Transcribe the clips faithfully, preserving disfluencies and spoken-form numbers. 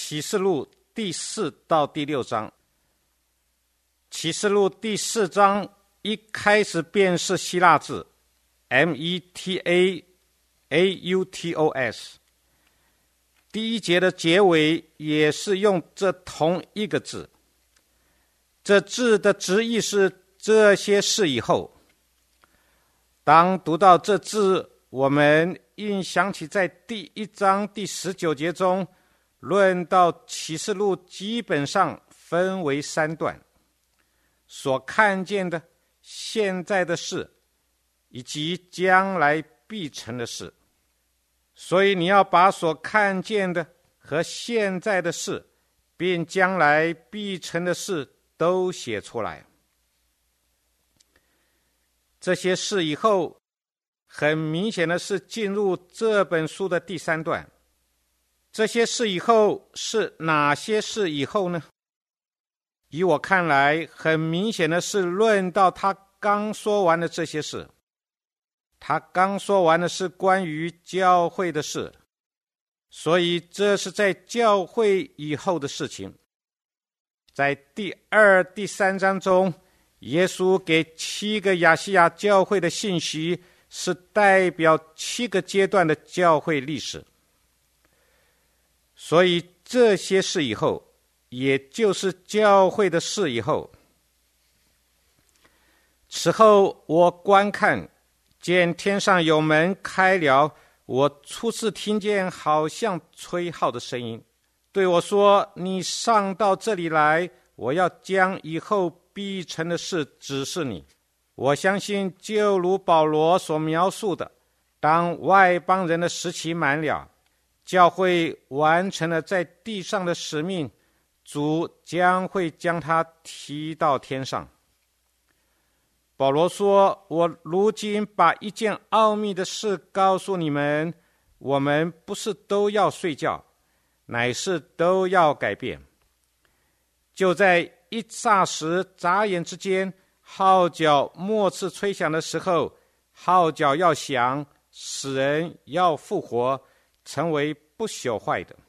启示录第四到第六章。启示录第四章一开始便是希腊字 M E T A A U T O S， 第一节的结尾也是用这同一个字。这字的直译是这些事以后。当读到这字，我们应想起在第一章第十九节中论到启示录基本上分为三段，所看见的、现在的事以及将来必成的事。所以你要把所看见的和现在的事并将来必成的事都写出来。这些事以后很明显的是进入这本书的第三段。这些事以后是哪些事以后呢？以我看来，很明显的是论到他刚说完的这些事。他刚说完的是关于教会的事，所以这是在教会以后的事情。在第二、第三章中，耶稣给七个亚细亚教会的信息是代表七个阶段的教会历史。所以这些事以后，也就是教会的事以后。此后我观看，见天上有门开了，我初次听见好像吹号的声音，对我说：你上到这里来，我要将以后必成的事指示你。我相信就如保罗所描述的，当外邦人的时期满了，教会完成了在地上的使命，主将会将它提到天上。保罗说：我如今把一件奥秘的事告诉你们，我们不是都要睡觉，乃是都要改变。就在一霎时眨眼之间，号角末次吹响的时候，号角要响，使人要复活，成为不朽坏的。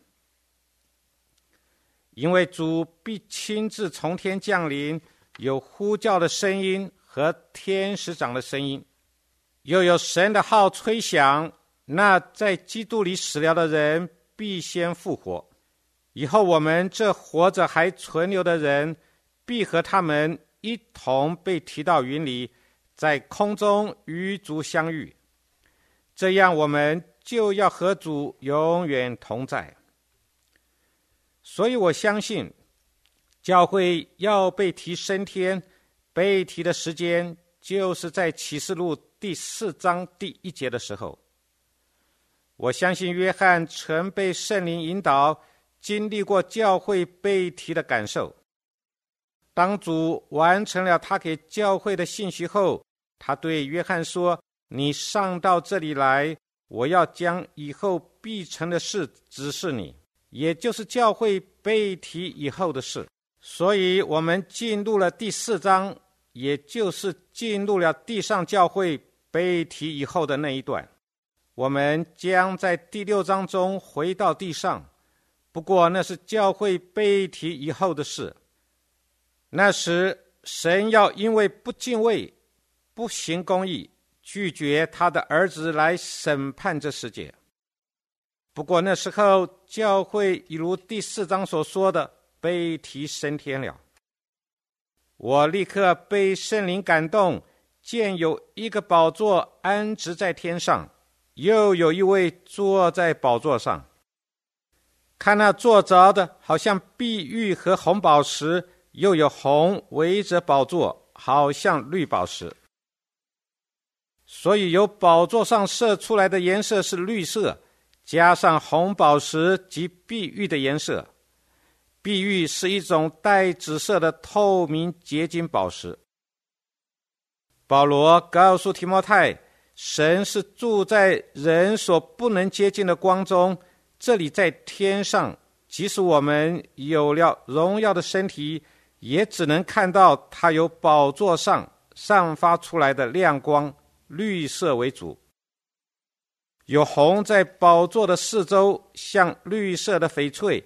因为主必亲自从天降临，有呼叫的声音和天使长的声音，又有神的号吹响，那在基督里死了的人必先复活。以后我们这活着还存留的人，必和他们一同被提到云里，在空中与主相遇，这样我们就要和主永远同在。所以我相信教会要被提升天，被提的时间就是在启示录第四章第一节的时候。我相信约翰曾被圣灵引导，经历过教会被提的感受。当主完成了他给教会的信息后，他对约翰说：你上到这里来，我要将以后必成的事指示你，也就是教会被提以后的事。所以我们进入了第四章，也就是进入了地上教会被提以后的那一段。我们将在第六章中回到地上，不过那是教会被提以后的事。那时神要因为不敬畏、不行公义，拒绝他的儿子来审判这世界。不过那时候教会已如第四章所说的被提升天了。我立刻被圣灵感动，见有一个宝座安置在天上，又有一位坐在宝座上。看那坐着的好像碧玉和红宝石，又有红围着宝座，好像绿宝石。所以由宝座上射出来的颜色是绿色，加上红宝石及碧玉的颜色。碧玉是一种带紫色的透明结晶宝石。保罗告诉提摩太，神是住在人所不能接近的光中，这里在天上，即使我们有了荣耀的身体，也只能看到他由宝座上散发出来的亮光，绿色为主。有红在宝座的四周，像绿色的翡翠，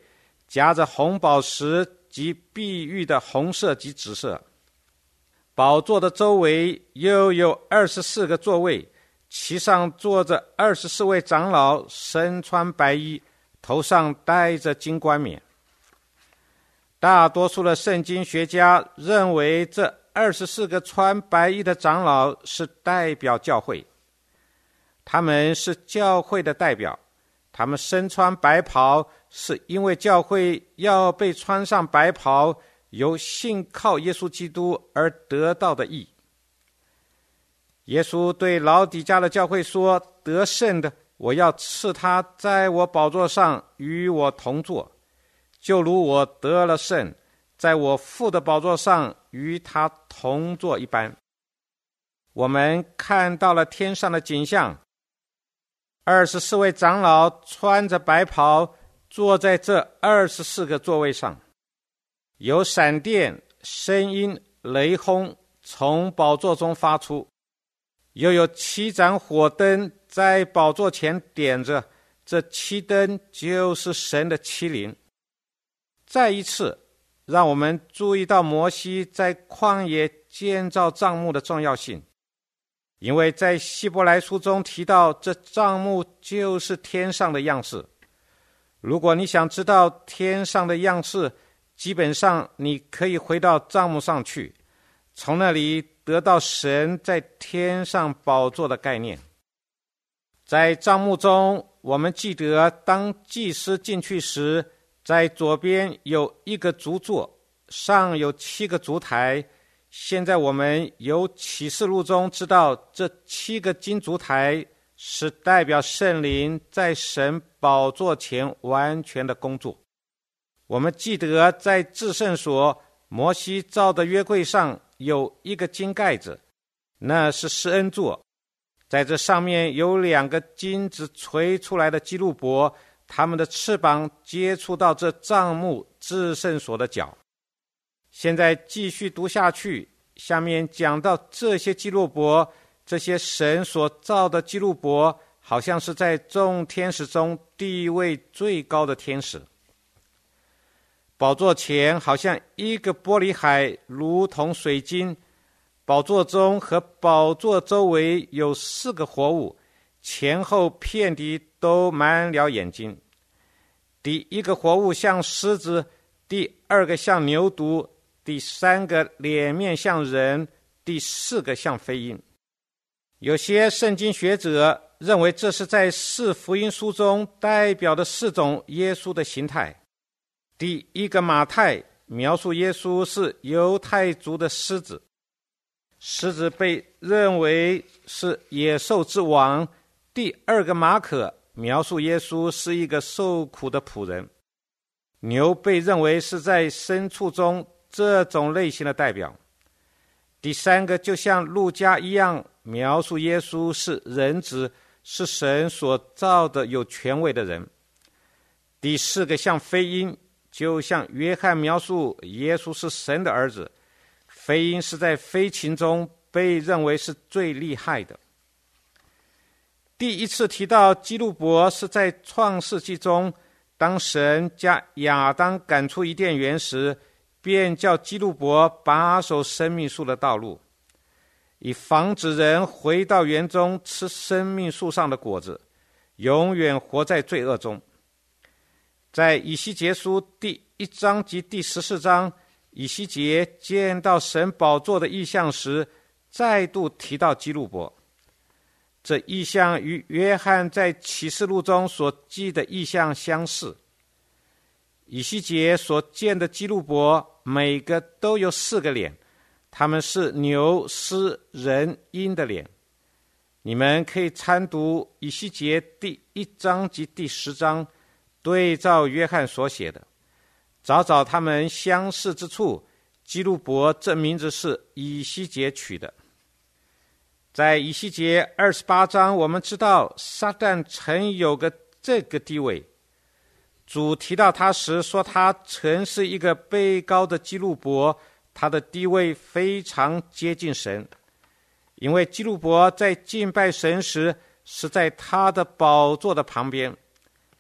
夹着红宝石及碧玉的红色及紫色。宝座的周围又有二十四个座位，其上坐着二十四位长老，身穿白衣，头上戴着金冠冕。大多数的圣经学家认为，这二十四个穿白衣的长老是代表教会，他们是教会的代表，他们身穿白袍，是因为教会要被穿上白袍，由信靠耶稣基督而得到的义。耶稣对老底嘉的教会说，得胜的，我要赐他在我宝座上与我同坐，就如我得了胜，在我父的宝座上与他同坐一般。我们看到了天上的景象，二十四位长老穿着白袍，坐在这二十四个座位上，有闪电、声音、雷轰从宝座中发出，又有七盏火灯在宝座前点着，这七灯就是神的七灵。再一次让我们注意到摩西在旷野建造帐幕的重要性，因为在希伯来书中提到，这帐幕就是天上的样式。如果你想知道天上的样式，基本上你可以回到帐幕上去，从那里得到神在天上宝座的概念。在帐幕中，我们记得当祭司进去时，在左边有一个足座，上有七个烛台。现在我们由启示录中知道，这七个金烛台是代表圣灵在神宝座前完全的工作。我们记得在至圣所，摩西造的约柜上有一个金盖子，那是施恩座，在这上面有两个金子垂出来的基路伯，他们的翅膀接触到这帐幕至圣所的角。现在继续读下去，下面讲到这些基路伯，这些神所造的基路伯，好像是在众天使中地位最高的天使。宝座前好像一个玻璃海，如同水晶。宝座中和宝座周围有四个活物，前后遍地都满了眼睛。第一个活物像狮子，第二个像牛犊，第三个脸面像人，第四个像飞鹰。有些圣经学者认为，这是在四福音书中代表的四种耶稣的形态。第一个马太描述耶稣是犹太族的狮子，狮子被认为是野兽之王。第二个马可描述耶稣是一个受苦的仆人，牛被认为是在牲畜中这种类型的代表。第三个就像路加一样，描述耶稣是人子，是神所造的有权位的人。第四个像飞鹰，就像约翰描述耶稣是神的儿子，飞鹰是在飞禽中被认为是最厉害的。第一次提到基路伯是在创世纪中，当神将亚当赶出伊甸园时，便叫基路伯把守生命树的道路，以防止人回到园中吃生命树上的果子，永远活在罪恶中。在以西结书第一章及第十四章，以西结见到神宝座的异象时，再度提到基路伯。这异象与约翰在启示录中所记的异象相似。以西结所见的基路伯，每个都有四个脸，他们是牛、狮、人、鹰的脸。你们可以参读以西结第一章及第十章，对照约翰所写的，找找他们相似之处。基路伯这名字是以西结取的。在以西结二十八章，我们知道撒旦曾有个这个地位。主提到他时说，他曾是一个被高的基路伯，他的地位非常接近神，因为基路伯在敬拜神时是在他的宝座的旁边。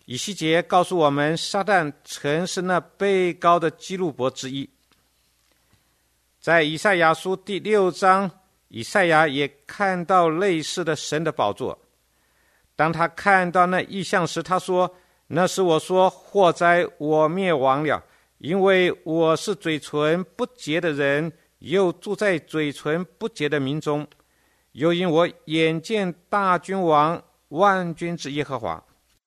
以西结告诉我们，撒旦曾是那被膏的基路伯之一。在以赛亚书第六章，以赛亚也看到类似的神的宝座。当他看到那异象时，他说：那是我说祸哉，我灭亡了，因为我是嘴唇不洁的人，又住在嘴唇不洁的民中，又因我眼见大君王万军之耶和华。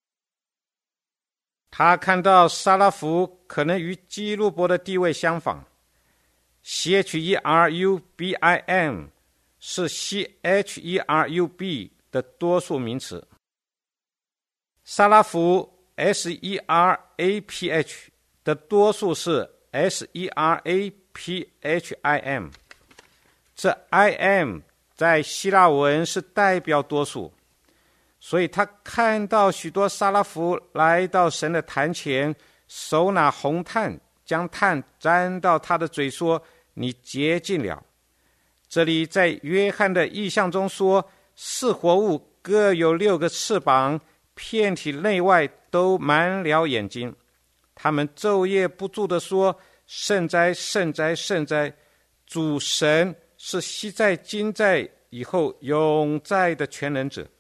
他看到撒拉弗可能与基路伯的地位相仿。 C H E R U B I M 是 C H E R U B 的多数名词。撒拉弗 S E R A P H 的多数是 S E R A P H I M。 这 I M 在希腊文是代表多数，所以他看到许多撒拉弗来到神的坛前，手拿红炭，将炭沾到他的嘴，说：你洁净了。这里在约翰的意象中说，四活物各有六个翅膀，遍体内外都满了眼睛，他们昼夜不住地说：圣哉，圣哉，圣哉！主神是昔在、今在、以后永在的全能者。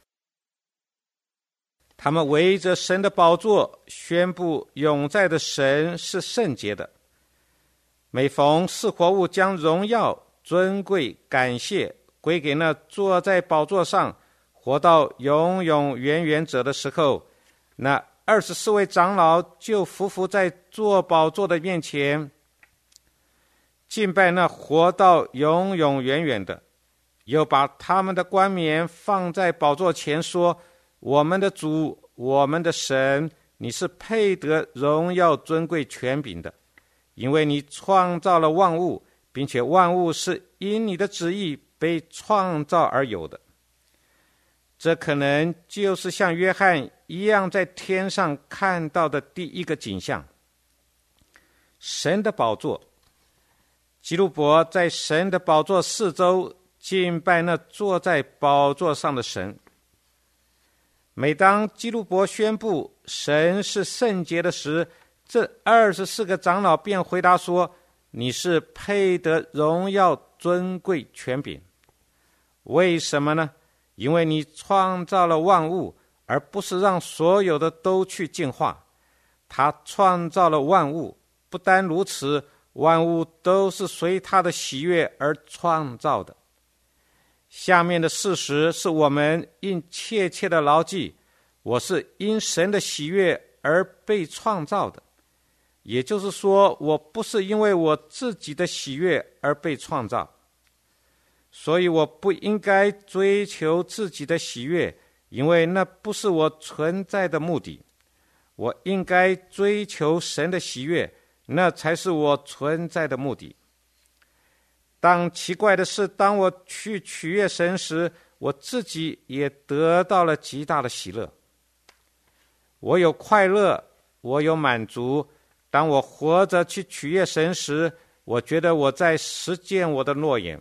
他们围着神的宝座，宣布永在的神是圣洁的。每逢四活物将荣耀、尊贵、感谢归给那坐在宝座上活到永永远远者的时候，那二十四位长老就匍匐在坐宝座的面前，敬拜那活到永永远远的，又把他们的冠冕放在宝座前，说：我们的主，我们的神，你是配得荣耀、尊贵、权柄的，因为你创造了万物，并且万物是因你的旨意被创造而有的。这可能就是像约翰一样在天上看到的第一个景象。神的宝座，基路伯在神的宝座四周敬拜那坐在宝座上的神。每当基路伯宣布神是圣洁的时，这二十四个长老便回答说：你是配得荣耀、尊贵、权柄。为什么呢？因为你创造了万物，而不是让所有的都去净化。他创造了万物，不单如此，万物都是随他的喜悦而创造的。下面的事实是我们应切切的牢记：我是因神的喜悦而被创造的。也就是说，我不是因为我自己的喜悦而被创造，所以我不应该追求自己的喜悦，因为那不是我存在的目的。我应该追求神的喜悦，那才是我存在的目的。当奇怪的是，当我去取悦神时，我自己也得到了极大的喜乐。我有快乐，我有满足。当我活着去取悦神时，我觉得我在实践我的诺言。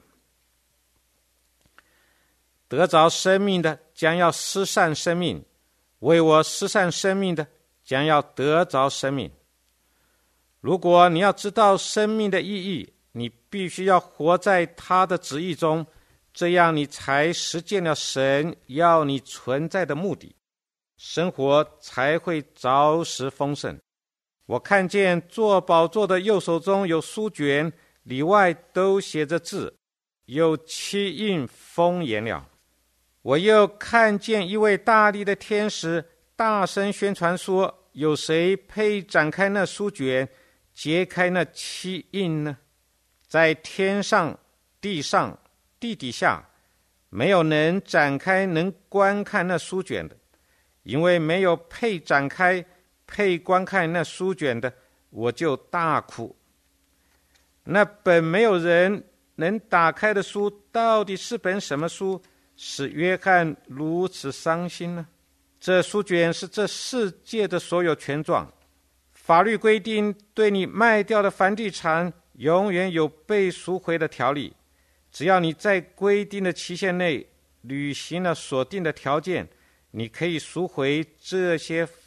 得着生命的将要失散生命，为我失散生命的将要得着生命。如果你要知道生命的意义，你必须要活在他的旨意中，这样你才实践了神要你存在的目的，生活才会着实丰盛。我看见坐宝座的右手中有书卷，里外都写着字，有七印封严了。我又看见一位大力的天使大声宣传说：有谁配展开那书卷，揭开那七印呢？在天上、地上、地底下，没有能展开能观看那书卷的，因为没有配展开配观看那书卷的，我就大哭。那本没有人能打开的书，到底是本什么书，使约翰如此伤心呢？这书卷是这世界的所有权状。法律规定，对你卖掉的房地产永远有被赎回的条例。只要你在规定的期限内履行了所定的条件，你可以赎回这些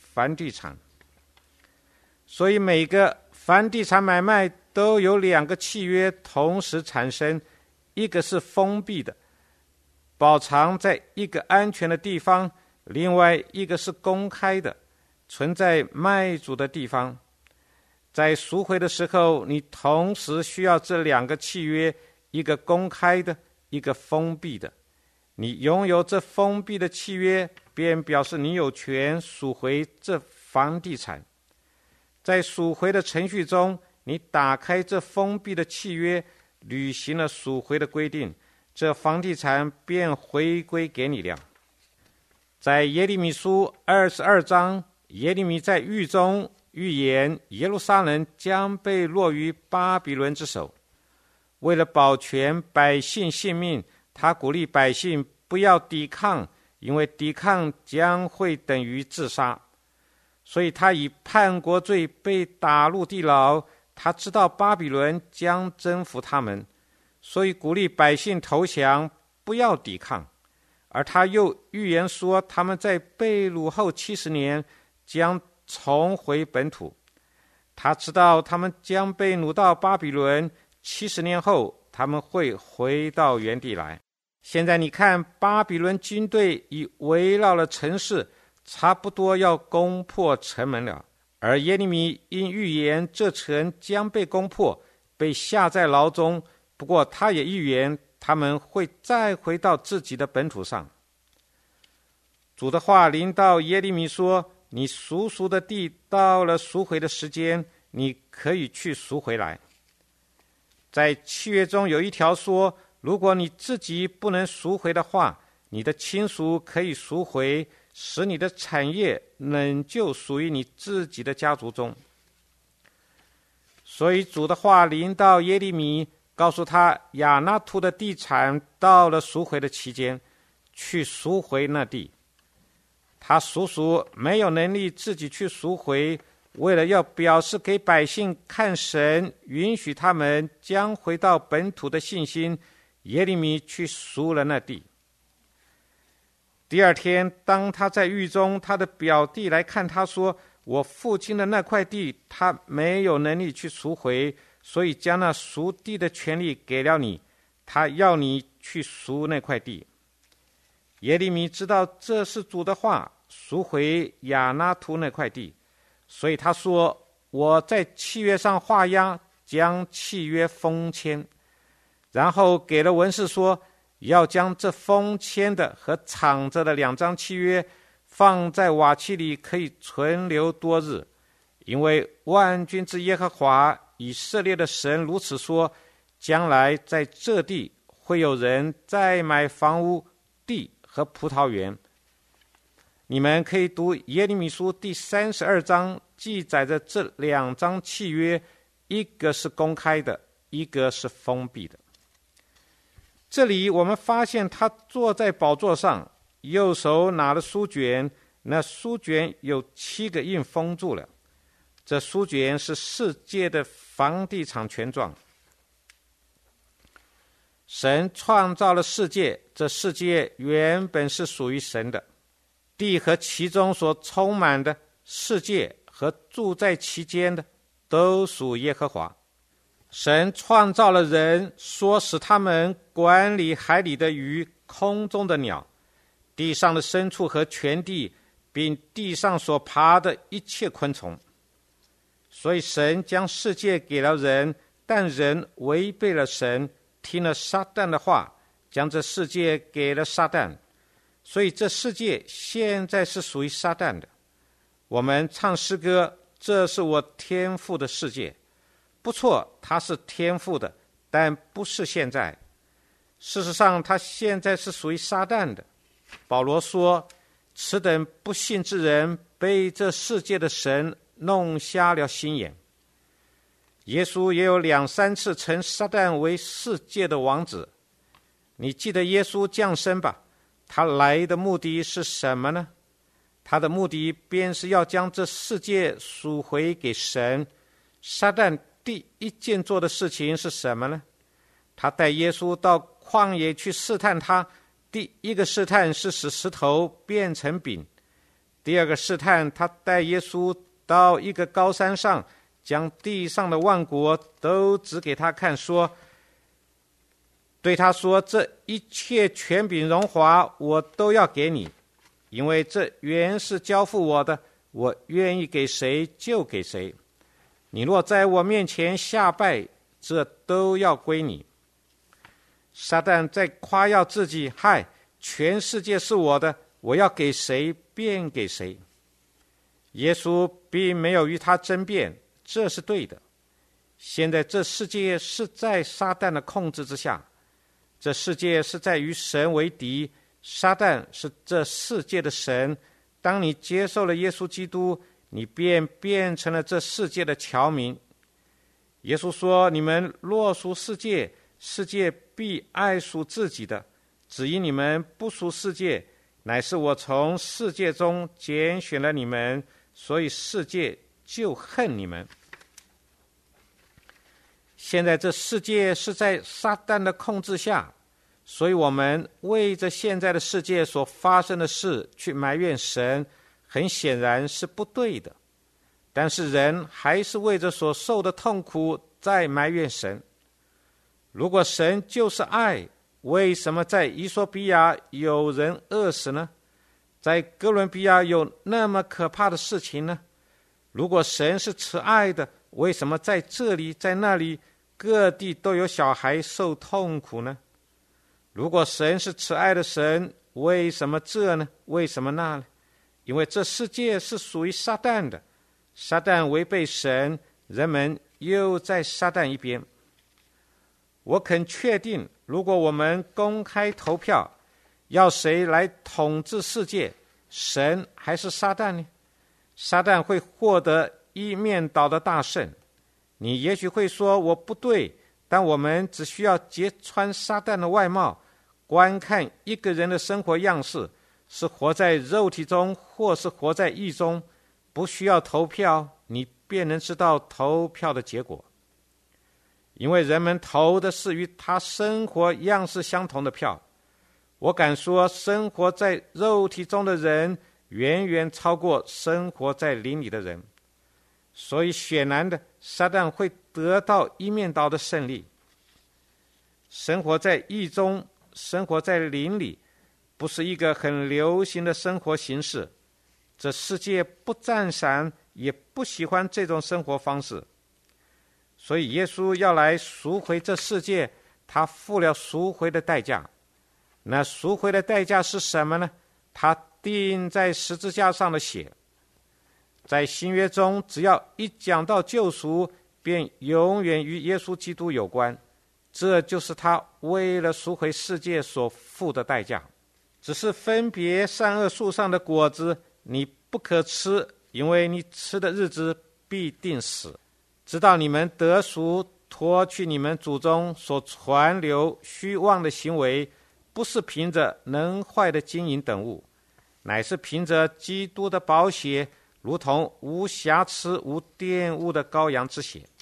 房地产。所以每个房地产买卖都有两个契约同时产生，一个是封闭的，保藏在一个安全的地方，另外一个是公开的，存在卖主的地方。在赎回的时候，你同时需要这两个契约，一个公开的，一个封闭的。你拥有这封闭的契约，便表示你有权赎回这房地产。在赎回的程序中，你打开这封闭的契约，履行了赎回的规定，这房地产便回归给你了。在耶利米书二十二章，耶利米在狱中预言耶路撒冷将被落于巴比伦之手。为了保全百姓性命，他鼓励百姓不要抵抗，因为抵抗将会等于自杀。所以他以叛国罪被打入地牢，他知道巴比伦将征服他们，所以鼓励百姓投降，不要抵抗。而他又预言说，他们在被掳后七十年将重回本土。他知道他们将被掳到巴比伦，七十年后他们会回到原地来。现在你看，巴比伦军队已围绕了城市，差不多要攻破城门了。而耶利米因预言这城将被攻破，被下在牢中。不过他也预言他们会再回到自己的本土上。主的话临到耶利米说，你赎赎的地到了赎回的时间，你可以去赎回来。在契约中有一条说，如果你自己不能赎回的话，你的亲属可以赎回，使你的产业仍旧属于你自己的家族中。所以主的话临到耶利米，告诉他亚那图的地产到了赎回的期间，去赎回那地。他叔叔没有能力自己去赎回，为了要表示给百姓看神允许他们将回到本土的信心，耶利米去赎了那地。第二天，当他在狱中，他的表弟来看他说，我父亲的那块地他没有能力去赎回，所以将那赎地的权利给了你，他要你去赎那块地。耶利米知道这是主的话，赎回亚那图那块地，所以他说，我在契约上画押，将契约封签，然后给了文士说，要将这封签的和敞着的两张契约放在瓦器里，可以存留多日。因为万军之耶和华以色列的神如此说，将来在这地会有人再买房屋、地和葡萄园。你们可以读耶利米书第三十二章，记载着这两张契约，一个是公开的，一个是封闭的。这里我们发现他坐在宝座上，右手拿了书卷，那书卷有七个印封住了。这书卷是世界的房地产权状。神创造了世界，这世界原本是属于神的，地和其中所充满的世界和住在其间的都属耶和华。神创造了人，说使他们管理海里的鱼、空中的鸟、地上的牲畜和全地，并地上所爬的一切昆虫。所以神将世界给了人，但人违背了神，听了撒旦的话，将这世界给了撒旦。所以这世界现在是属于撒旦的。我们唱诗歌，这是我天父的世界。不错，他是天父的，但不是现在。事实上，他现在是属于撒旦的。保罗说，此等不信之人被这世界的神弄瞎了心眼。耶稣也有两三次称撒旦为世界的王子。你记得耶稣降生吧？他来的目的是什么呢？他的目的便是要将这世界赎回给神。撒旦第一件做的事情是什么呢？他带耶稣到旷野去试探他，第一个试探是使石头变成饼， 第二个试探，他带耶稣到一个高山上，将地上的万国都指给他看，说对他说，这一切权柄荣华我都要给你，因为这原是交付我的，我愿意给谁就给谁。你若在我面前下拜，这都要归你。撒旦在夸耀自己，嗨，全世界是我的，我要给谁便给谁。耶稣并没有与他争辩，这是对的。现在这世界是在撒旦的控制之下，这世界是在与神为敌，撒旦是这世界的神。当你接受了耶稣基督，你便变成了这世界的侨民。耶稣说，你们若属世界，世界必爱属自己的，只因你们不属世界，乃是我从世界中拣选了你们，所以世界就恨你们。现在这世界是在撒旦的控制下，所以我们为着现在的世界所发生的事去埋怨神，很显然是不对的。但是人还是为着所受的痛苦在埋怨神。如果神就是爱，为什么在以索比亚有人饿死呢？在哥伦比亚有那么可怕的事情呢？如果神是慈爱的，为什么在这里在那里各地都有小孩受痛苦呢？如果神是慈爱的神，为什么这呢？为什么那呢？因为这世界是属于撒旦的，撒旦违背神，人们又在撒旦一边。我肯确定，如果我们公开投票，要谁来统治世界，神还是撒旦呢？撒旦会获得一面倒的大胜。你也许会说我不对，但我们只需要揭穿撒旦的外貌，观看一个人的生活样式，是活在肉体中或是活在义中，不需要投票，你便能知道投票的结果。因为人们投的是与他生活样式相同的票。我敢说，生活在肉体中的人远远超过生活在灵里的人。所以显然的，撒旦会得到一面倒的胜利。生活在义中，生活在灵里，不是一个很流行的生活形式。这世界不赞赏，也不喜欢这种生活方式。所以耶稣要来赎回这世界，他付了赎回的代价。那赎回的代价是什么呢？他钉在十字架上的血。在新约中，只要一讲到救赎，便永远与耶稣基督有关。这就是他为了赎回世界所付的代价。只是分别善恶树上的果子你不可吃，因为你吃的日子必定死。直到你们得赎，脱去你们祖宗所传流虚妄的行为，不是凭着能坏的金银等物，乃是凭着基督的宝血，如同无瑕疵无玷污的羔羊之血。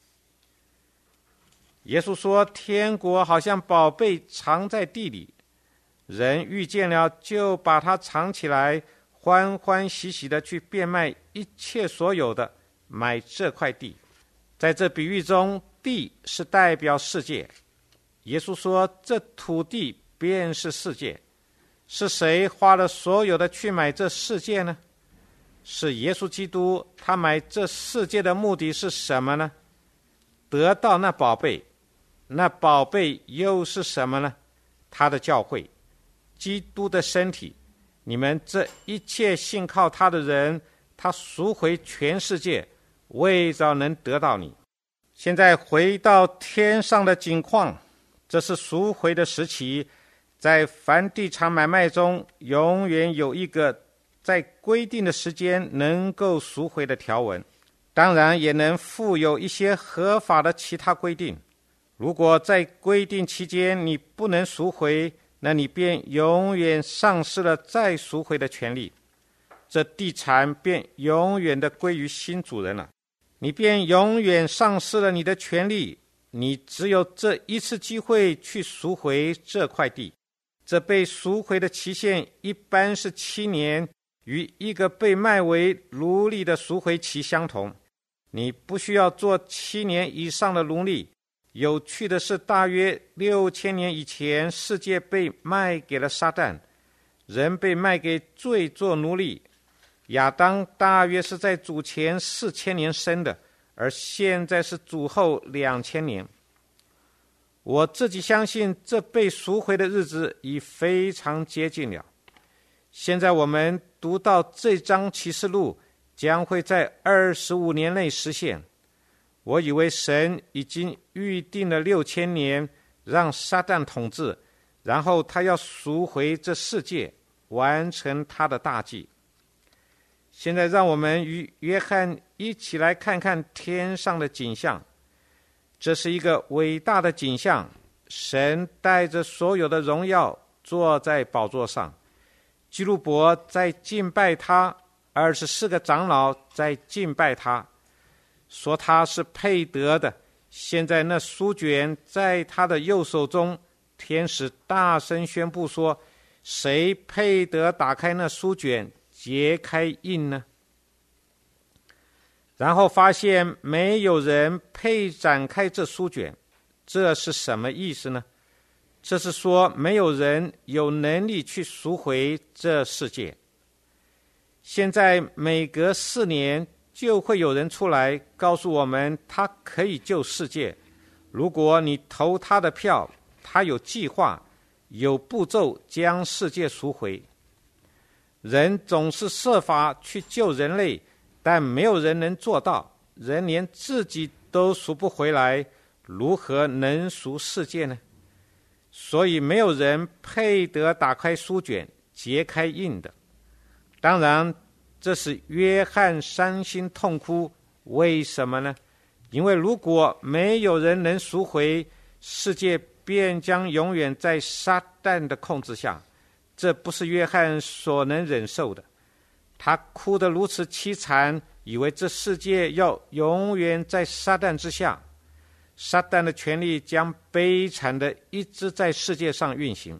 耶稣说，天国好像宝贝藏在地里，人遇见了就把它藏起来，欢欢喜喜的去变卖一切所有的，买这块地。在这比喻中，地是代表世界。耶稣说，这土地便是世界。是谁花了所有的去买这世界呢？是耶稣基督。他买这世界的目的是什么呢？得到那宝贝。那宝贝又是什么呢？他的教会，基督的身体。你们这一切信靠他的人，他赎回全世界，为着能得到你。现在回到天上的景况，这是赎回的时期。在凡地产买卖中，永远有一个在规定的时间能够赎回的条文，当然也能附有一些合法的其他规定。如果在规定期间你不能赎回，那你便永远丧失了再赎回的权利，这地产便永远的归于新主人了，你便永远丧失了你的权利。你只有这一次机会去赎回这块地。这被赎回的期限一般是七年， 与一个被卖为奴隶的赎回期相同。你不需要做七年以上的奴隶。有趣的是，大约六千年以前，世界被卖给了撒旦，人被卖给罪做奴隶。亚当大约是在主前四千年生的，而现在是主后两千年。我自己相信，这被赎回的日子已非常接近了。现在我们读到这章启示录，将会在二十五年内实现。我以为神已经预定了六千年，让撒旦统治，然后他要赎回这世界，完成他的大计。现在让我们与约翰一起来看看天上的景象。这是一个伟大的景象，神带着所有的荣耀坐在宝座上，基路伯在敬拜他，二十四个长老在敬拜他，说他是配得的。现在那书卷在他的右手中，天使大声宣布说，谁配得打开那书卷，揭开印呢？然后发现没有人配展开这书卷，这是什么意思呢？这是说没有人有能力去赎回这世界。现在每隔四年就会有人出来告诉我们，他可以救世界。如果你投他的票，他有计划，有步骤将世界赎回。人总是设法去救人类，但没有人能做到。人连自己都赎不回来，如何能赎世界呢？所以没有人配得打开书卷，揭开印的。当然，这使约翰伤心痛哭。为什么呢？因为如果没有人能赎回，世界便将永远在撒旦的控制下。这不是约翰所能忍受的。他哭得如此凄惨，以为这世界要永远在撒旦之下，撒旦的权力将悲惨的一直在世界上运行。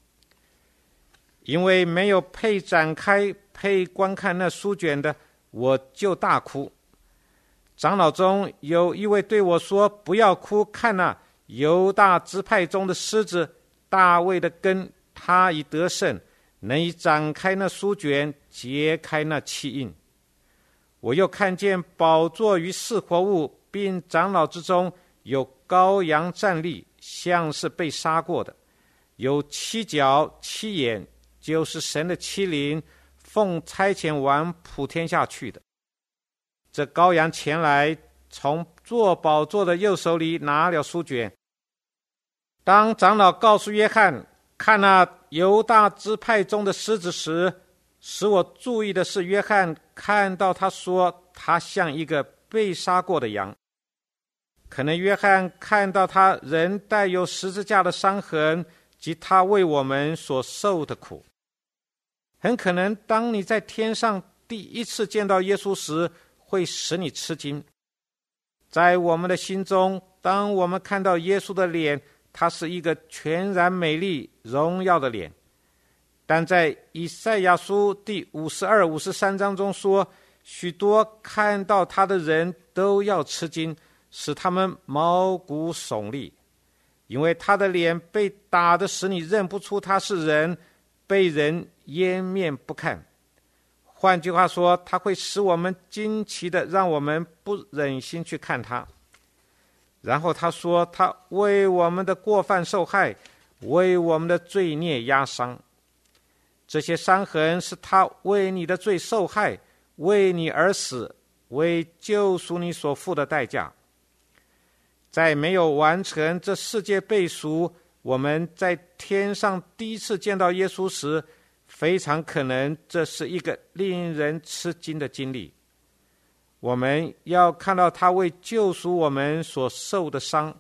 因为没有配展开、配观看那书卷的，我就大哭。长老中有一位对我说，不要哭，看那犹大支派中的狮子大卫的根，他已得胜，能以展开那书卷，揭开那七印。我又看见宝座与四活物并长老之中有羔羊站立，像是被杀过的，有七角七眼，就是神的七灵，奉差遣往普天下去的。这羔羊前来，从坐宝座的右手里拿了书卷。当长老告诉约翰看那犹大支派中的狮子时，使我注意的是，约翰看到他说他像一个被杀过的羊。可能约翰看到他仍带有十字架的伤痕及他为我们所受的苦。很可能当你在天上第一次见到耶稣时，会使你吃惊。在我们的心中，当我们看到耶稣的脸，他是一个全然美丽荣耀的脸。但在以赛亚书第五十二、五十三章中说，许多看到他的人都要吃惊，使他们毛骨悚立，因为他的脸被打得使你认不出他是人，被人掩面不看。换句话说，他会使我们惊奇的，让我们不忍心去看他。然后他说，他为我们的过犯受害，为我们的罪孽压伤。这些伤痕是他为你的罪受害，为你而死，为救赎你所付的代价。在没有完成这世界背赎，我们在天上第一次见到耶稣时，非常可能这是一个令人吃惊的经历。我们要看到他为救赎我们所受的伤。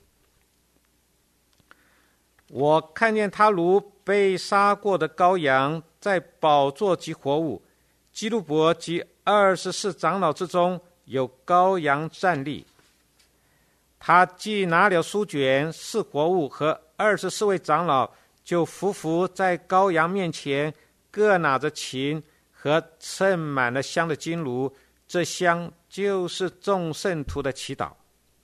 我看见他如被杀过的羔羊，在宝座及活物、基路伯及二十四长老之中，有羔羊站立。他既拿了书卷，四活物和二十四位长老就匍匐在羔羊面前，各拿着琴和盛满了香的金炉，这香就是众圣徒的祈祷。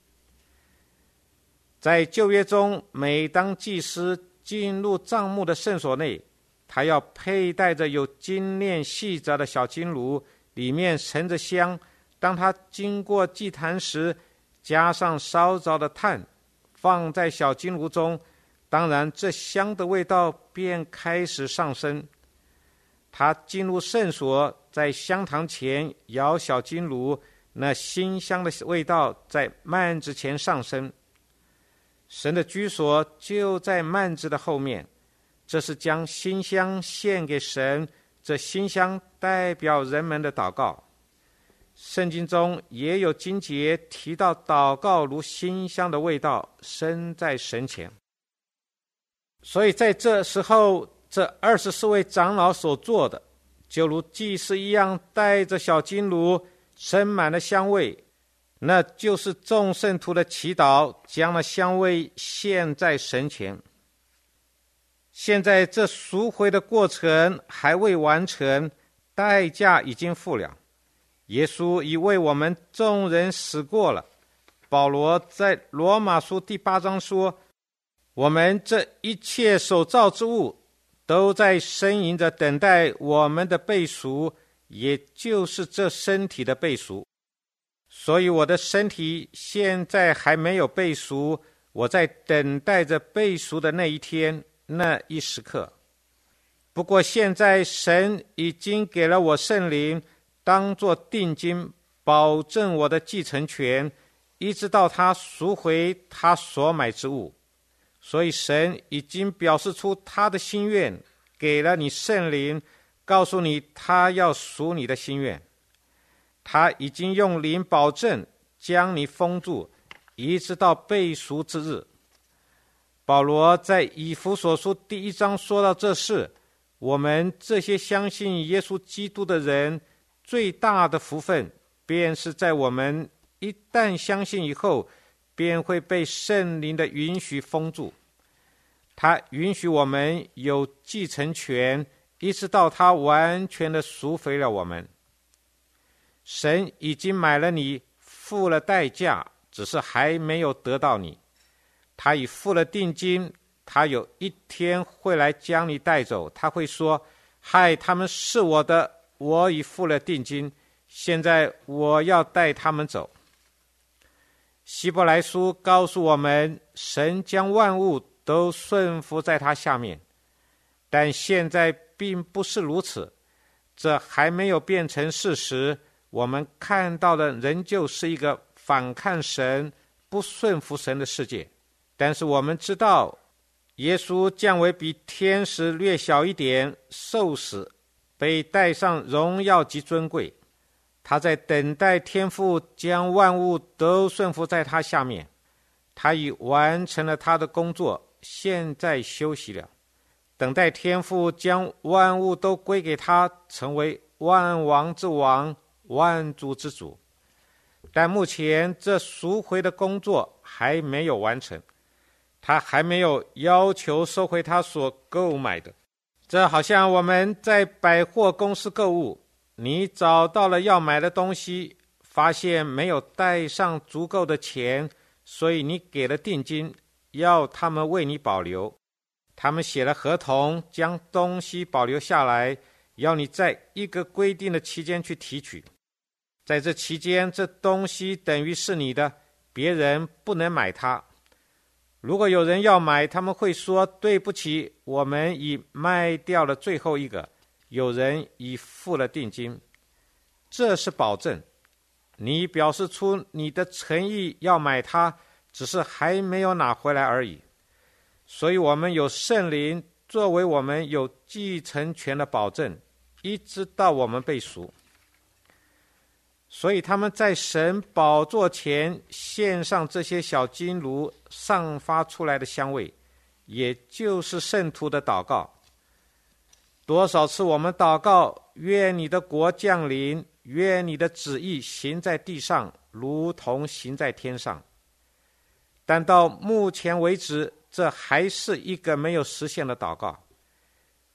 在旧约中，每当祭司进入帐幕的圣所内，他要佩戴着有金链细则的小金炉，里面盛着香。当他经过祭坛时，加上烧着的炭，放在小金炉中，当然这香的味道便开始上升。他进入圣所，在香坛前摇小金炉，那馨香的味道在幔子前上升。神的居所就在幔子的后面，这是将馨香献给神，这馨香代表人们的祷告。圣经中也有经节提到，祷告如馨香的味道升在神前。所以在这时候，这二十四位长老所做的，就如祭司一样，带着小金炉，盛满了香味，那就是众圣徒的祈祷，将了香味献在神前。现在这赎回的过程还未完成，代价已经付了。耶稣已为我们众人死过了。保罗在罗马书第八章说，我们这一切所造之物都在呻吟着等待我们的被赎，也就是这身体的被赎。所以我的身体现在还没有被赎，我在等待着被赎的那一天，那一时刻。不过现在神已经给了我圣灵，当作定金，保证我的继承权，一直到他赎回他所买之物。所以神已经表示出他的心愿，给了你圣灵，告诉你他要赎你的心愿。他已经用灵保证将你封住，一直到被赎之日。保罗在以弗所书第一章说到这事，我们这些相信耶稣基督的人，最大的福分便是在我们一旦相信以后，便会被圣灵的允许封住。他允许我们有继承权，一直到他完全的赎回了我们。神已经买了你，付了代价，只是还没有得到你。他已付了定金，他有一天会来将你带走。他会说，嗨，他们是我的，我已付了定金，现在我要带他们走。希伯来书告诉我们，神将万物都顺服在他下面，但现在并不是如此，这还没有变成事实。我们看到的仍旧是一个反抗神、不顺服神的世界。但是我们知道，耶稣降为比天使略小一点，受死，被戴上荣耀及尊贵。他在等待天父将万物都顺服在他下面。他已完成了他的工作，现在休息了，等待天父将万物都归给他，成为万王之王，万主之主。但目前这赎回的工作还没有完成，他还没有要求收回他所购买的。这好像我们在百货公司购物，你找到了要买的东西，发现没有带上足够的钱，所以你给了定金，要他们为你保留。他们写了合同，将东西保留下来，要你在一个规定的期间去提取。在这期间，这东西等于是你的，别人不能买它。如果有人要买，他们会说，对不起，我们已卖掉了最后一个，有人已付了定金。这是保证，你表示出你的诚意要买它，只是还没有拿回来而已。所以我们有圣灵作为我们有继承权的保证，一直到我们被赎。所以他们在神宝座前献上这些小金炉散发出来的香味，也就是圣徒的祷告。多少次我们祷告，愿你的国降临，愿你的旨意行在地上，如同行在天上。但到目前为止，这还是一个没有实现的祷告。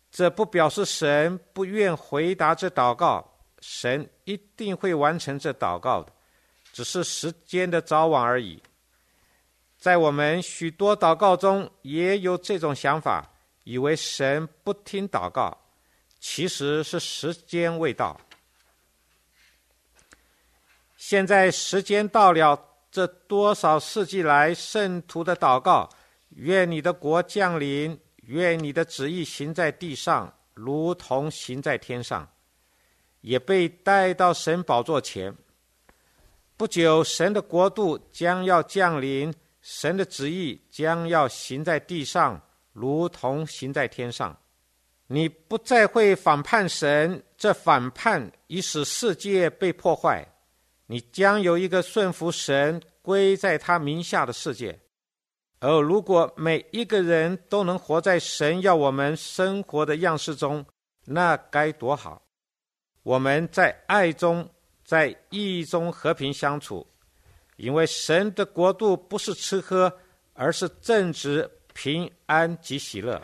这不表示神不愿回答这祷告，神一定会完成这祷告的，只是时间的早晚而已。在我们许多祷告中也有这种想法，以为神不听祷告，其实是时间未到。现在时间到了，这多少世纪来圣徒的祷告，愿你的国降临，愿你的旨意行在地上，如同行在天上，也被带到神宝座前。不久，神的国度将要降临，神的旨意将要行在地上，如同行在天上。你不再会反叛神，这反叛已使世界被破坏，你将有一个顺服神、归在他名下的世界。而如果每一个人都能活在神要我们生活的样式中，那该多好！我们在爱中，在义中和平相处，因为神的国度不是吃喝，而是正直、平安及喜乐。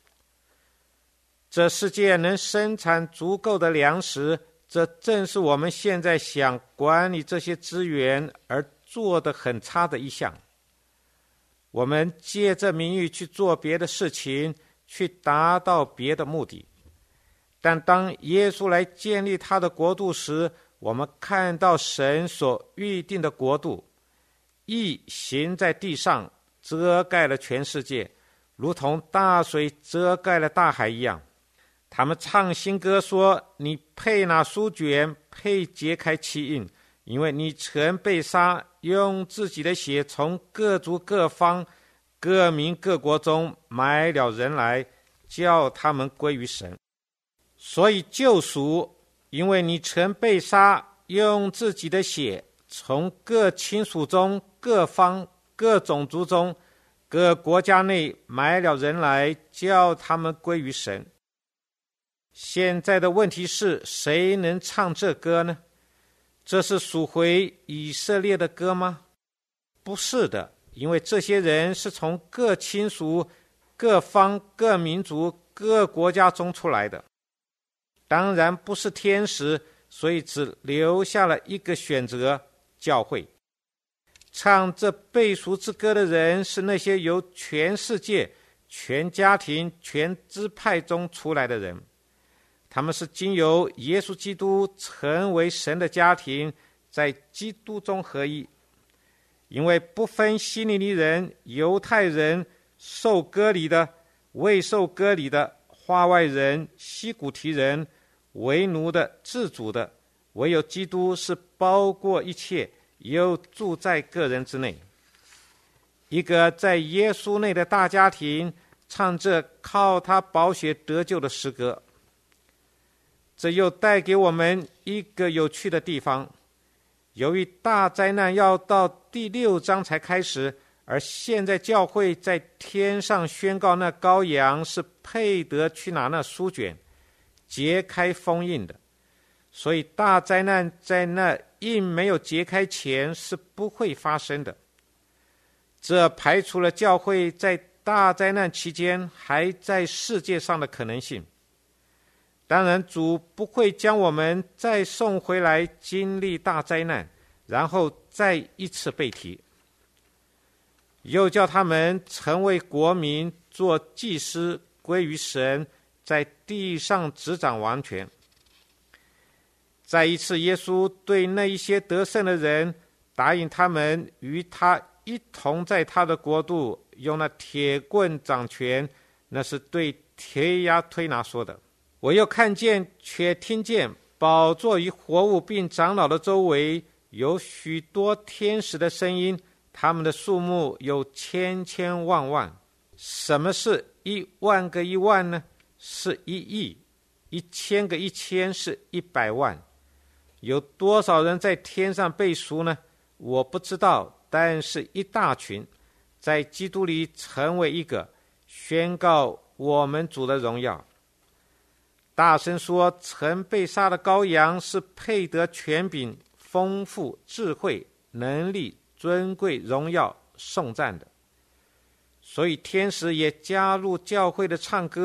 这世界能生产足够的粮食，这正是我们现在想管理这些资源而做得很差的一项。我们借这名誉去做别的事情，去达到别的目的。但当耶稣来建立他的国度时，我们看到神所预定的国度，义行在地上，遮盖了全世界，如同大水遮盖了大海一样。他们唱新歌说，你配拿书卷，配揭开七印，因为你曾被杀，用自己的血从各族各方各民各国中买了人来，叫他们归于神。所以救赎，因为你曾被杀，用自己的血从各亲属中各方各种族中各国家内买了人来，叫他们归于神。现在的问题是，谁能唱这歌呢？这是属回以色列的歌吗？不是的，因为这些人是从各亲属、各方、各民族、各国家中出来的。当然不是天使，所以只留下了一个选择，教会。唱这背赎之歌的人是那些由全世界、全家庭、全支派中出来的人。他们是经由耶稣基督成为神的家庭，在基督中合一。因为不分希利尼人、犹太人、受割礼的、未受割礼的、化外人、西古提人、为奴的、自主的，唯有基督是包括一切，又住在个人之内。一个在耶稣内的大家庭，唱着靠他宝血得救的诗歌。这又带给我们一个有趣的地方，由于大灾难要到第六章才开始，而现在教会在天上宣告那羔羊是配得去拿那书卷，揭开封印的，所以大灾难在那印没有揭开前是不会发生的。这排除了教会在大灾难期间还在世界上的可能性。当然，主不会将我们再送回来经历大灾难，然后再一次被提，又叫他们成为国民，做祭司，归于神，在地上执掌王权。再一次，耶稣对那一些得胜的人，答应他们与他一同在他的国度用那铁棍掌权，那是对铁牙推拿说的。我又看见却听见宝座与活物并长老的周围有许多天使的声音，他们的数目有千千万万。什么是一万个一万呢？是一亿。一千个一千是一百万。有多少人在天上被赎呢？我不知道，但是一大群，在基督里成为一个，宣告我们主的荣耀。大声说，曾被杀的羔羊是配得权柄、丰富、智慧、能力、尊贵、荣耀、颂赞的。所以天使也加入教会的唱歌，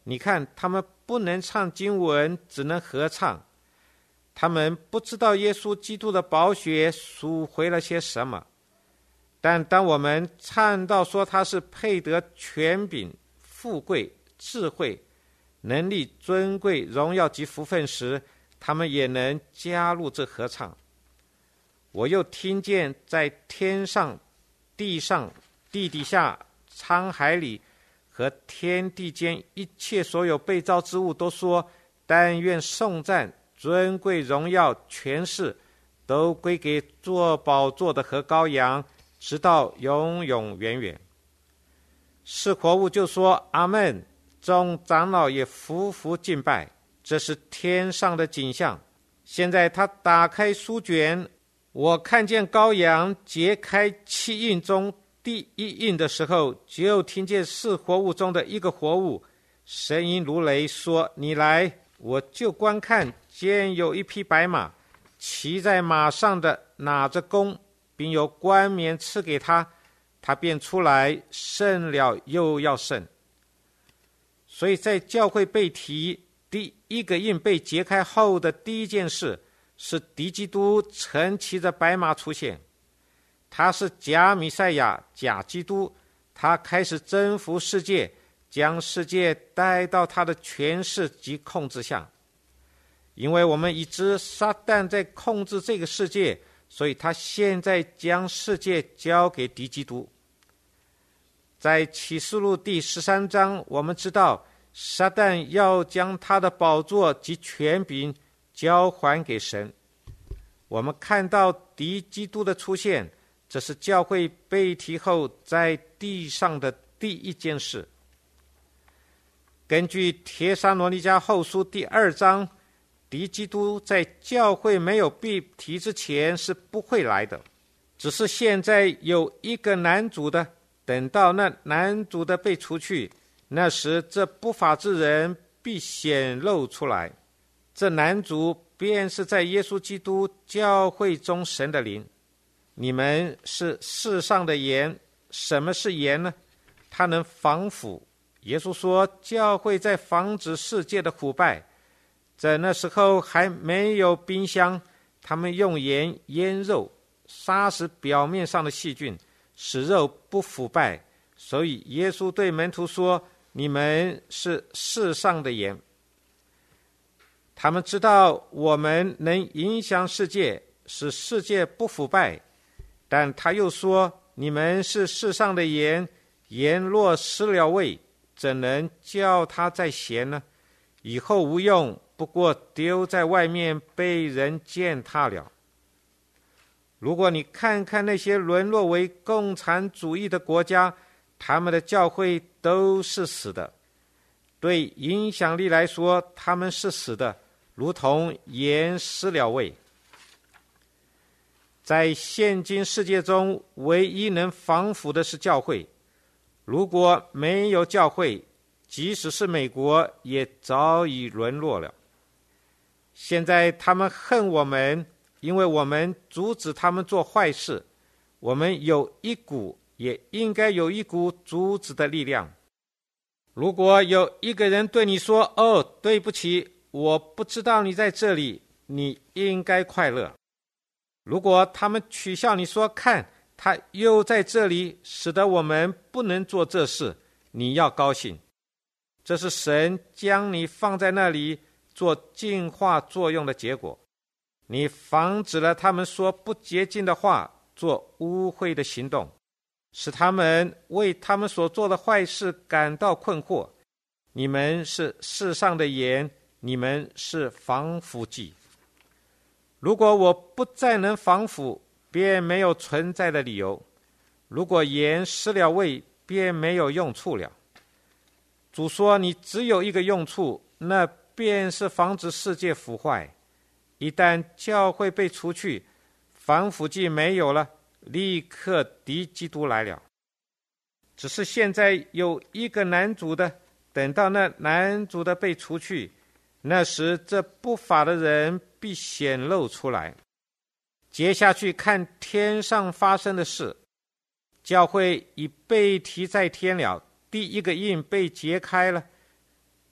你看，他们不能唱经文，只能合唱。他们不知道耶稣基督的宝血赎回了些什么，但当我们唱到说他是配得权柄、富贵、智慧、能力、尊贵、荣耀及福分时，他们也能加入这合唱。我又听见在天上、地上、地底下、沧海里和天地间一切所有被造之物都说：但愿颂赞、尊贵、荣耀、权势都归给坐宝座的和羔羊，直到永永远远。是活物就说阿们，众长老也匍匐敬拜。这是天上的景象。现在他打开书卷，我看见羔羊揭开七印中第一印的时候，就听见是活物中的一个活物声音如雷说：你来。我就观看，见有一匹白马，骑在马上的拿着弓，并有冠冕赐给他，他便出来，胜了又要胜。所以在教会被提第一个印被揭开后的第一件事，是敌基督乘骑着白马出现。他是假弥赛亚、假基督，他开始征服世界，将世界带到他的权势及控制下。因为我们已知撒旦在控制这个世界，所以他现在将世界交给敌基督。在启示录第十三章，我们知道撒旦要将他的宝座及权柄交还给神。我们看到敌基督的出现，这是教会被提后在地上的第一件事。根据帖撒罗尼迦后书第二章，敌基督在教会没有被提之前是不会来的，只是现在有一个男主的，等到那男主的被除去，那时这不法之人必显露出来。这男主便是在耶稣基督教会中神的灵。你们是世上的盐。什么是盐呢？它能防腐。耶稣说教会在防止世界的腐败。在那时候还没有冰箱，他们用盐腌肉，杀死表面上的细菌，使肉不腐败。所以耶稣对门徒说，你们是世上的盐。他们知道我们能影响世界，使世界不腐败，但他又说，你们是世上的盐，盐若失了味，怎能叫它再咸呢？以后无用，不过丢在外面，被人践踏了。如果你看看那些沦落为共产主义的国家，他们的教会都是死的。对影响力来说，他们是死的，如同盐失了味。在现今世界中，唯一能防腐的是教会。如果没有教会，即使是美国也早已沦落了。现在他们恨我们，因为我们阻止他们做坏事。我们有一股，也应该有一股阻止的力量。如果有一个人对你说，哦，对不起，我不知道你在这里，你应该快乐。如果他们取笑你说，看，他又在这里，使得我们不能做这事，你要高兴。这是神将你放在那里做净化作用的结果。你防止了他们说不洁净的话，做污秽的行动，使他们为他们所做的坏事感到困惑。你们是世上的盐，你们是防腐剂。如果我不再能防腐，便没有存在的理由。如果盐失了味，便没有用处了。主说你只有一个用处，那便是防止世界腐坏。一旦教会被除去，防腐剂没有了，立刻敌基督来了。只是现在有一个男主的，等到那男主的被除去，那时这不法的人必显露出来。接下去看天上发生的事。教会已被提在天了，第一个印被揭开了。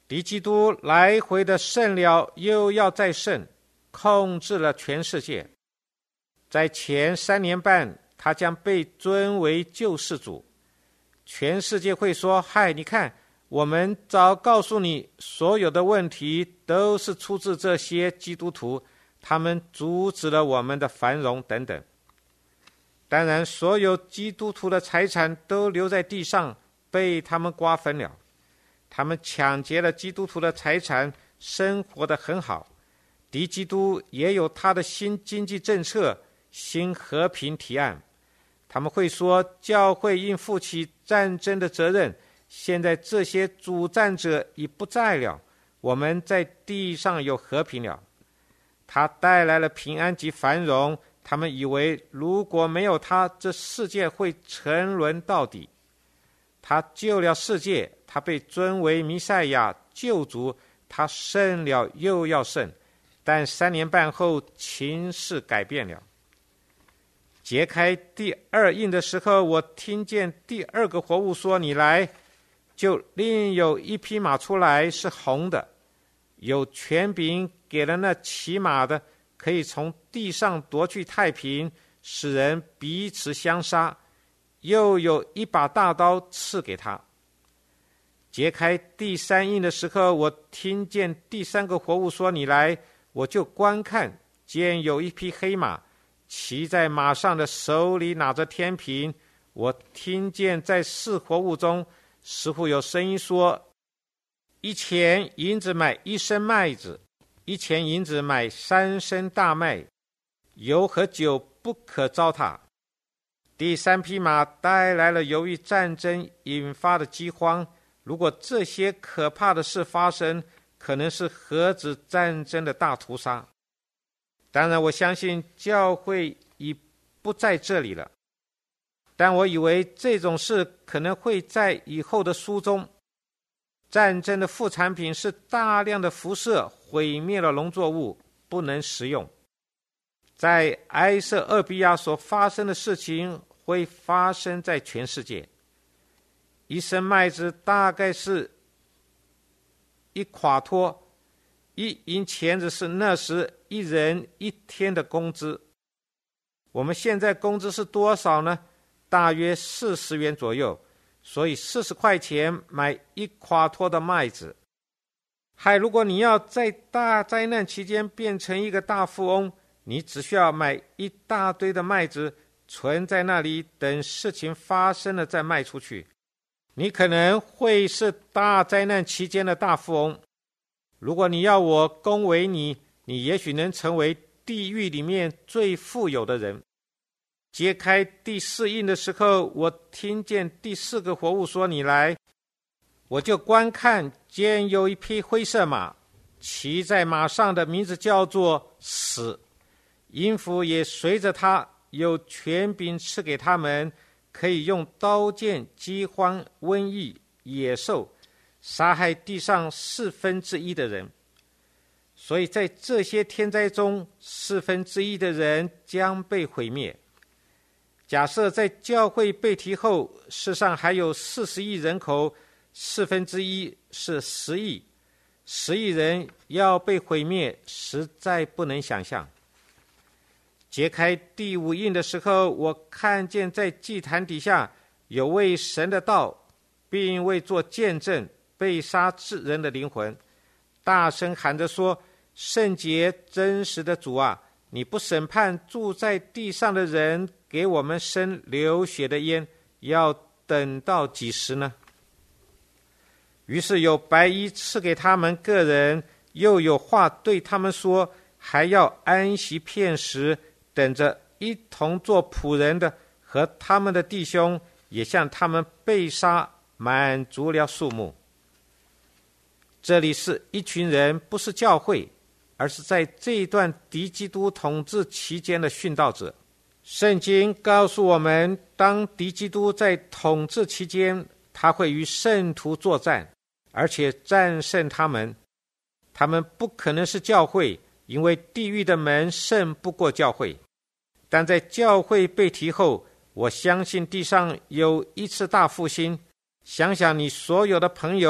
敌基督来回的胜了又要再胜，控制了全世界。在前三年半，他将被尊为救世主。全世界会说，嗨，你看，我们早告诉你，所有的问题都是出自这些基督徒，他们阻止了我们的繁荣等等。当然，所有基督徒的财产都留在地上，被他们瓜分了。他们抢劫了基督徒的财产，生活得很好。敌基督也有他的新经济政策、新和平提案。他们会说，教会应负起战争的责任，现在这些主战者已不在了，我们在地上有和平了。他带来了平安及繁荣，他们以为如果没有他，这世界会沉沦到底。他救了世界，他被尊为弥赛亚救主，他胜了又要胜。但三年半后，情势改变了。揭开第二印的时候，我听见第二个活物说，你来。就另有一匹马出来，是红的，有权柄给了那骑马的，可以从地上夺去太平，使人彼此相杀，又有一把大刀赐给他。揭开第三印的时候，我听见第三个活物说，你来。我就观看，见有一匹黑马，骑在马上的手里拿着天平。我听见在四活物中似乎有声音说，一钱银子买一升麦子，一钱银子买三升大麦，油和酒不可糟蹋。第三匹马带来了由于战争引发的饥荒，如果这些可怕的事发生，可能是核子战争的大屠杀。当然，我相信教会已不在这里了，但我以为这种事可能会在以后的书中。战争的副产品是大量的辐射毁灭了农作物，不能食用。在埃塞俄比亚所发生的事情会发生在全世界。一升麦子大概是一垮脱，一银钱子是那时一人一天的工资。我们现在工资是多少呢？大约四十元左右，所以四十块钱买一垮脱的麦子。嗨，如果你要在大灾难期间变成一个大富翁，你只需要买一大堆的麦子，存在那里，等事情发生了再卖出去。你可能会是大灾难期间的大富翁。如果你要我恭维你，你也许能成为地狱里面最富有的人。揭开第四印的时候，我听见第四个活物说，你来。我就观看，见有一匹灰色马，骑在马上的名字叫做死，阴府也随着他，有权柄赐给他们，可以用刀剑、饥荒、瘟疫、野兽杀害地上四分之一的人。所以在这些天灾中，四分之一的人将被毁灭。假设在教会被提后，世上还有四十亿人口，四分之一是十亿，十亿人要被毁灭，实在不能想象。揭开第五印的时候，我看见在祭坛底下有为神的道，并为做见证被杀之人的灵魂，大声喊着说，圣洁真实的主啊，你不审判住在地上的人，给我们生流血的烟，要等到几时呢？于是有白衣赐给他们个人，又有话对他们说，还要安息片时，等着一同做仆人的和他们的弟兄，也向他们被杀满足了数目。这里是一群人，不是教会，而是在这一段敌基督统治期间的殉道者。圣经告诉我们，当敌基督在统治期间，他会与圣徒作战，而且战胜他们。他们不可能是教会，因为地狱的门胜不过教会。但在教会被提后，我相信地上有一次大复兴。想想你所有的朋友，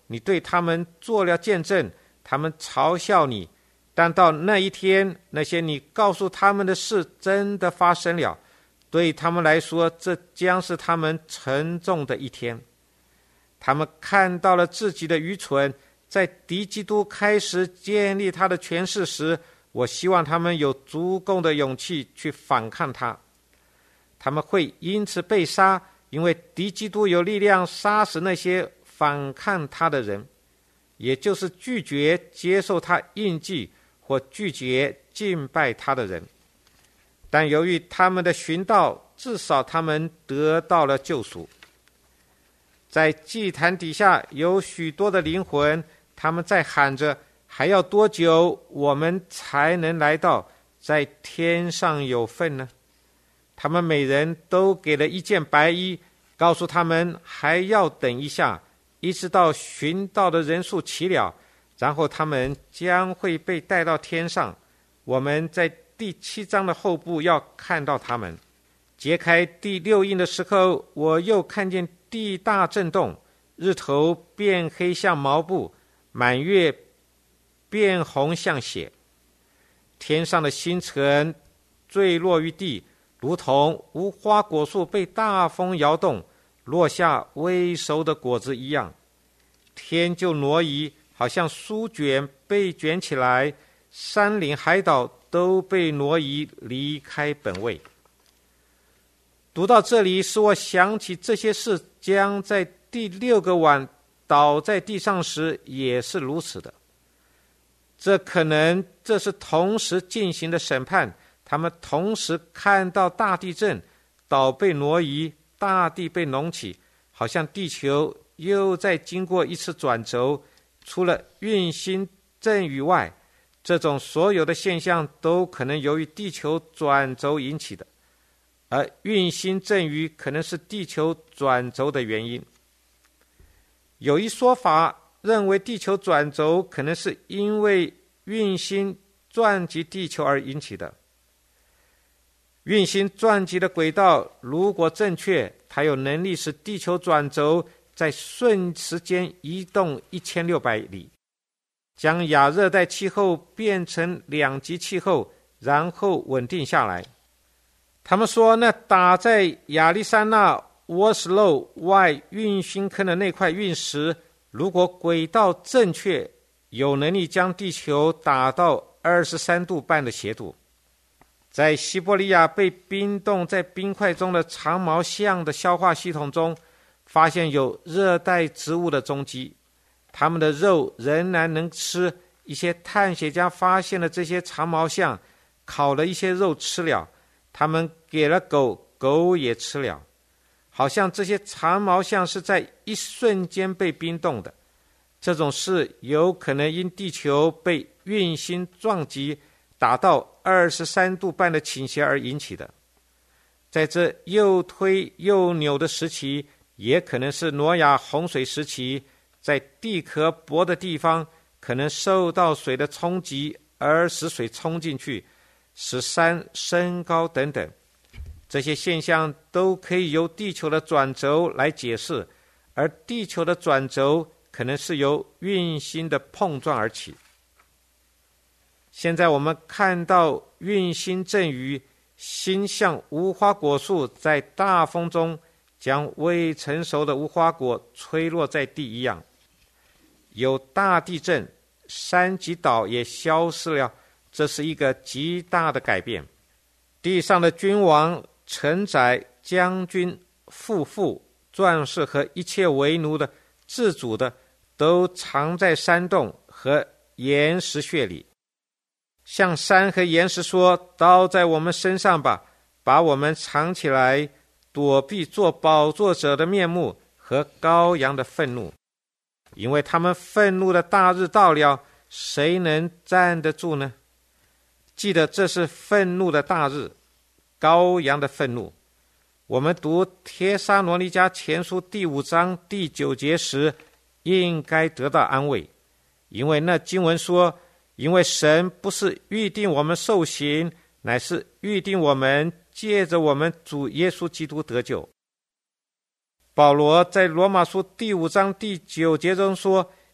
你对他们做了见证，他们嘲笑你，但到那一天，那些你告诉他们的事真的发生了，对他们来说，这将是他们沉重的一天。他们看到了自己的愚蠢，在敌基督开始建立他的权势时，我希望他们有足够的勇气去反抗他。他们会因此被杀，因为敌基督有力量杀死那些反抗他的人，也就是拒绝接受他印记或拒绝敬拜他的人。但由于他们的寻道，至少他们得到了救赎。在祭坛底下有许多的灵魂，他们在喊着，还要多久我们才能来到在天上有份呢？他们每人都给了一件白衣，告诉他们还要等一下，一直到寻道的人数齐了，然后他们将会被带到天上。我们在第七章的后部要看到他们。揭开第六印的时候，我又看见地大震动，日头变黑像毛布，满月变红像血，天上的星辰坠落于地，如同无花果树被大风摇动，落下未熟的果子一样。天就挪移，好像书卷被卷起来，山岭海岛都被挪移离开本位。读到这里，使我想起这些事将在第六个碗倒在地上时也是如此的。这可能这是同时进行的审判，他们同时看到大地震，岛被挪移，大地被隆起，好像地球又在经过一次转轴。除了运星阵雨外，这种所有的现象都可能由于地球转轴引起的，而运星阵雨可能是地球转轴的原因。有一说法认为地球转轴可能是因为运星撞击地球而引起的。运星撞击的轨道如果正确，它有能力使地球转轴在瞬时间移动一千六百里，将亚热带气候变成两极气候，然后稳定下来。他们说，那打在亚利桑那沃斯漏外运星坑的那块陨石，如果轨道正确，有能力将地球打到二十三度半的斜度。在西伯利亚被冰冻在冰块中的长毛象的消化系统中，发现有热带植物的踪迹，它们的肉仍然能吃。一些探险家发现了这些长毛象，烤了一些肉吃了，他们给了狗，狗也吃了。好像这些长毛象是在一瞬间被冰冻的。这种事有可能因地球被运星撞击打到二十三度半的倾斜而引起的。在这又推又扭的时期，也可能是挪亚洪水时期，在地壳薄的地方可能受到水的冲击而使水冲进去，使山升高等等。这些现象都可以由地球的转轴来解释，而地球的转轴可能是由运星的碰撞而起。现在我们看到运星阵雨，星像无花果树在大风中将未成熟的无花果吹落在地一样。有大地震，山及岛也消失了，这是一个极大的改变。地上的君王、臣宰、将军、富妇、壮士和一切为奴的、自主的，都藏在山洞和岩石穴里。向山和岩石说，倒在我们身上吧，把我们藏起来，躲避做宝座者的面目和羔羊的愤怒。因为他们愤怒的大日到了，谁能站得住呢？记得这是愤怒的大日，羔羊的愤怒。我们读帖撒罗尼迦前书第五章第九节时，应该得到安慰，因为那经文说，因为神不是预定我们受刑，乃是预定我们借着我们主耶稣基督得救。保罗在罗马书第五章第九节中说，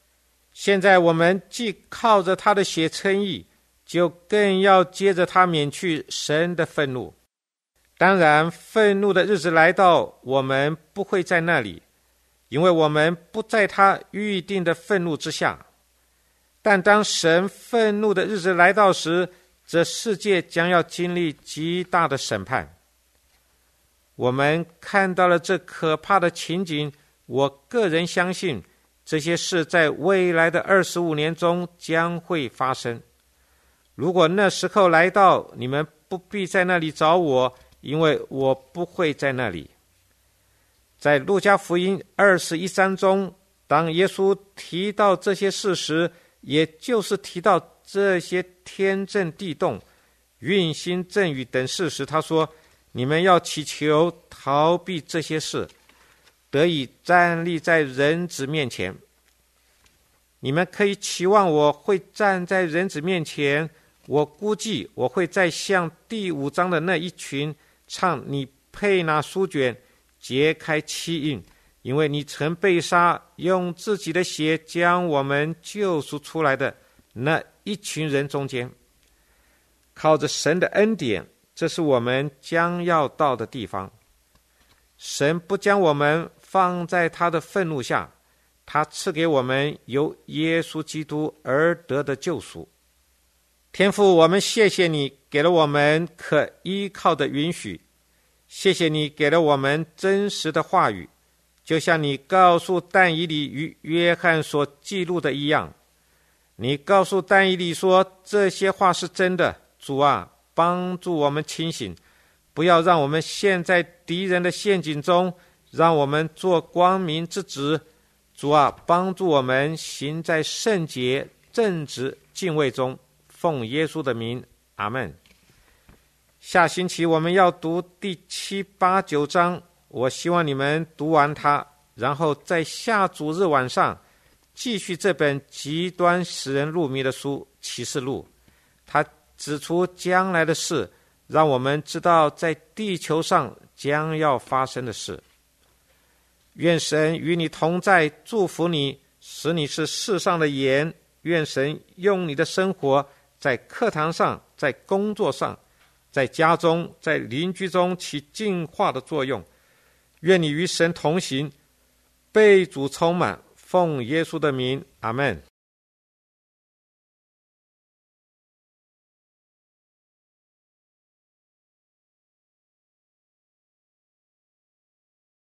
现在我们既靠着他的血称义，就更要接着他免去神的愤怒。当然，愤怒的日子来到，我们不会在那里，因为我们不在他预定的愤怒之下。但当神愤怒的日子来到时，这世界将要经历极大的审判。我们看到了这可怕的情景，我个人相信这些事在未来的二十五年中将会发生。如果那时候来到，你们不必在那里找我，因为我不会在那里。在路加福音二十一章中，当耶稣提到这些事时，也就是提到这些天震地动、运星阵雨等事时，他说：你们要祈求逃避这些事，得以站立在人子面前。你们可以期望我会站在人子面前，我估计我会再像第五章的那一群唱你配拿书卷，揭开七印，因为你曾被杀，用自己的血将我们救赎出来的那一群人中间。靠着神的恩典，这是我们将要到的地方。神不将我们放在他的愤怒下，他赐给我们由耶稣基督而得的救赎。天父，我们谢谢你给了我们可依靠的允许，谢谢你给了我们真实的话语，就像你告诉但以理与约翰所记录的一样。你告诉但以理说，这些话是真的。主啊，帮助我们清醒，不要让我们陷在敌人的陷阱中，让我们做光明之子。主啊，帮助我们行在圣洁、正直、敬畏中。奉耶稣的名，阿们。下星期我们要读第七、八、九章，我希望你们读完它，然后在下主日晚上继续这本极端使人入迷的书《启示录》。它指出将来的事，让我们知道在地球上将要发生的事。愿神与你同在，祝福你，使你是世上的盐。愿神用你的生活，在课堂上，在工作上，在家中，在邻居中起净化的作用。愿你与神同行，被主充满。奉耶稣的名，阿们。